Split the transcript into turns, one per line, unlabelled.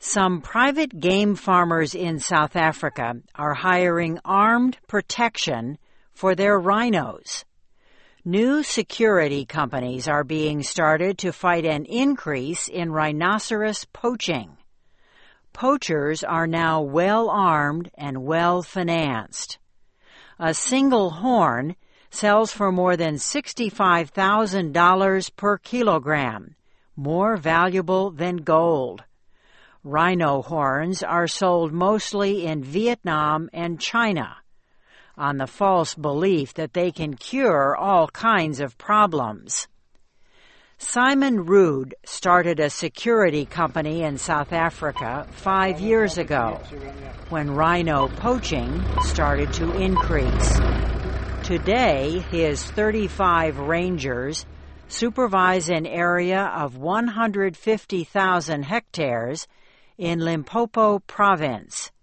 Some private game farmers in South Africa are hiring armed protection for their rhinos. New security companies are being started to fight an increase in rhinoceros poaching. Poachers are now well-armed and well-financed. A single horn sells for more than $65,000 per kilogram, more valuable than gold. Rhino horns are sold mostly in Vietnam and China, on the false belief that they can cure all kinds of problems. Simon Rood started a security company in South Africa 5 years ago, when rhino poaching started to increase. Today, his 35 rangers supervise an area of 150,000 hectares in Limpopo province.